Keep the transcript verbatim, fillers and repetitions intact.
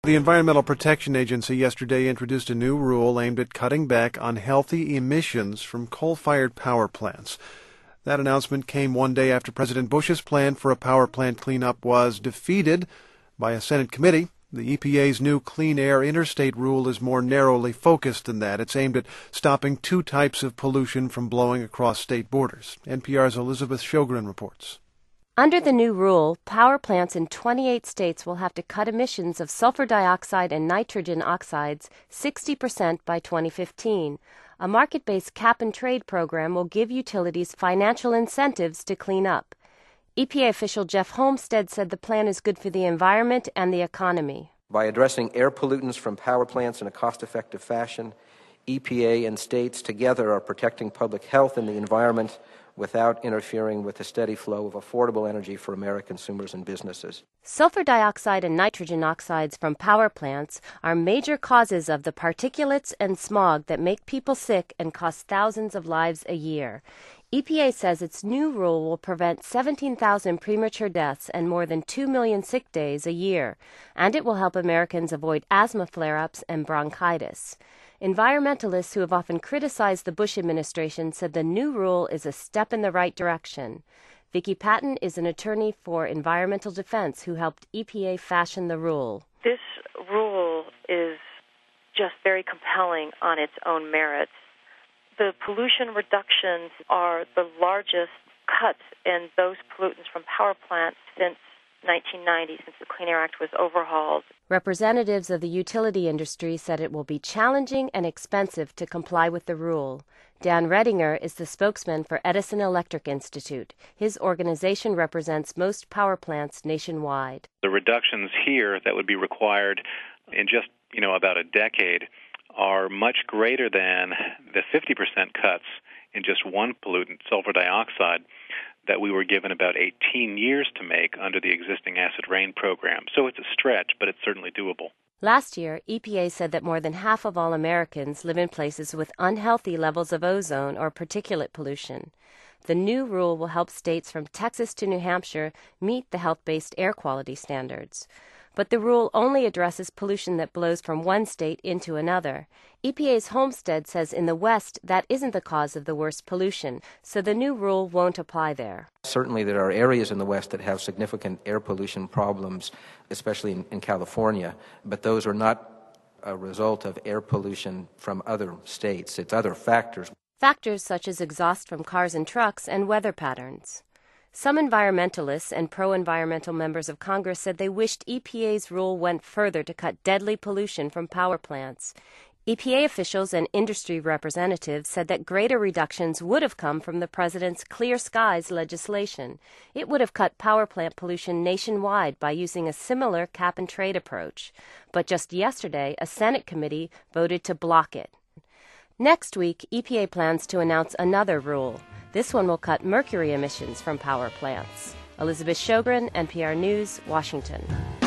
The Environmental Protection Agency yesterday introduced a new rule aimed at cutting back on unhealthy emissions from coal-fired power plants. That announcement came one day after President Bush's plan for a power plant cleanup was defeated by a Senate committee. The E P A's new Clean Air Interstate rule is more narrowly focused than that. It's aimed at stopping two types of pollution from blowing across state borders. N P R's Elizabeth Shogren reports. Under the new rule, power plants in twenty-eight states will have to cut emissions of sulfur dioxide and nitrogen oxides sixty percent by twenty fifteen. A market-based cap-and-trade program will give utilities financial incentives to clean up. E P A official Jeff Homestead said the plan is good for the environment and the economy. By addressing air pollutants from power plants in a cost-effective fashion, E P A and states together are protecting public health and the environment without interfering with the steady flow of affordable energy for American consumers and businesses. Sulfur dioxide and nitrogen oxides from power plants are major causes of the particulates and smog that make people sick and cost thousands of lives a year. E P A says its new rule will prevent seventeen thousand premature deaths and more than two million sick days a year, and it will help Americans avoid asthma flare-ups and bronchitis. Environmentalists who have often criticized the Bush administration said the new rule is a step in the right direction. Vicki Patton is an attorney for environmental defense who helped E P A fashion the rule. This rule is just very compelling on its own merits. The pollution reductions are the largest cuts in those pollutants from power plants since nineteen ninety, since the Clean Air Act was overhauled. Representatives of the utility industry said it will be challenging and expensive to comply with the rule. Dan Redinger is the spokesman for Edison Electric Institute. His organization represents most power plants nationwide. The reductions here that would be required in just, you know, about a decade are much greater than the fifty percent cuts in just one pollutant, sulfur dioxide, that we were given about eighteen years to make under the existing acid rain program. So it's a stretch, but it's certainly doable. Last year, E P A said that more than half of all Americans live in places with unhealthy levels of ozone or particulate pollution. The new rule will help states from Texas to New Hampshire meet the health-based air quality standards. But the rule only addresses pollution that blows from one state into another. E P A's Homestead says in the West that isn't the cause of the worst pollution, so the new rule won't apply there. Certainly there are areas in the West that have significant air pollution problems, especially in, in California, but those are not a result of air pollution from other states. It's other factors. Factors such as exhaust from cars and trucks and weather patterns. Some environmentalists and pro-environmental members of Congress said they wished E P A's rule went further to cut deadly pollution from power plants. E P A officials and industry representatives said that greater reductions would have come from the president's Clear Skies legislation. It would have cut power plant pollution nationwide by using a similar cap-and-trade approach. But just yesterday, a Senate committee voted to block it. Next week, E P A plans to announce another rule. This one will cut mercury emissions from power plants. Elizabeth Shogren, N P R News, Washington.